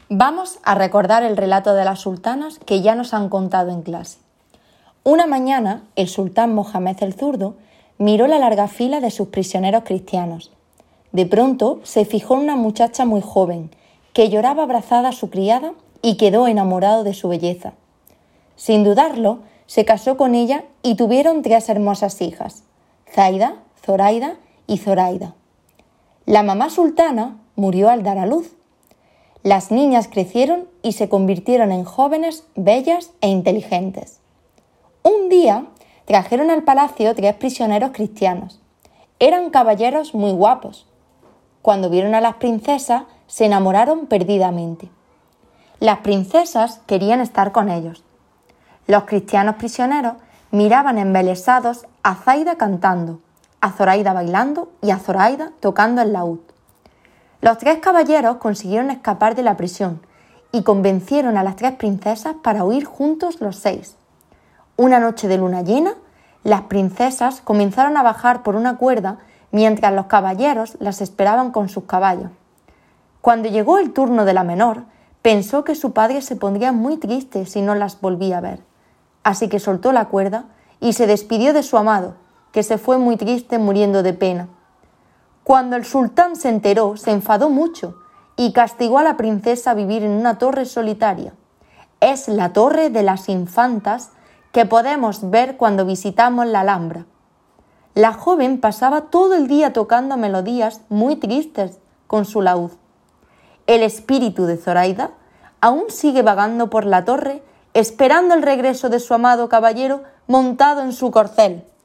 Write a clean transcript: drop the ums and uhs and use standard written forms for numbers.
Vamos a recordar el relato de las sultanas que ya nos han contado en clase. Una mañana, el sultán Mohamed el Zurdo miró la larga fila de sus prisioneros cristianos. De pronto se fijó en una muchacha muy joven, que lloraba abrazada a su criada y quedó enamorado de su belleza. Sin dudarlo, se casó con ella y tuvieron 3 hermosas hijas, Zaida, Zoraida y Zoraida. La mamá sultana murió al dar a luz. Las niñas crecieron y se convirtieron en jóvenes, bellas e inteligentes. Un día trajeron al palacio 3 prisioneros cristianos. Eran caballeros muy guapos. Cuando vieron a las princesas, se enamoraron perdidamente. Las princesas querían estar con ellos. Los cristianos prisioneros miraban embelesados a Zaida cantando, a Zoraida bailando y a Zoraida tocando el laúd. Los 3 caballeros consiguieron escapar de la prisión y convencieron a las 3 princesas para huir juntos los 6. Una noche de luna llena, las princesas comenzaron a bajar por una cuerda mientras los caballeros las esperaban con sus caballos. Cuando llegó el turno de la menor, pensó que su padre se pondría muy triste si no las volvía a ver. Así que soltó la cuerda y se despidió de su amado, que se fue muy triste muriendo de pena. Cuando el sultán se enteró, se enfadó mucho y castigó a la princesa a vivir en una torre solitaria. Es la torre de las infantas que podemos ver cuando visitamos la Alhambra. La joven pasaba todo el día tocando melodías muy tristes con su laúd. El espíritu de Zoraida aún sigue vagando por la torre, esperando el regreso de su amado caballero montado en su corcel.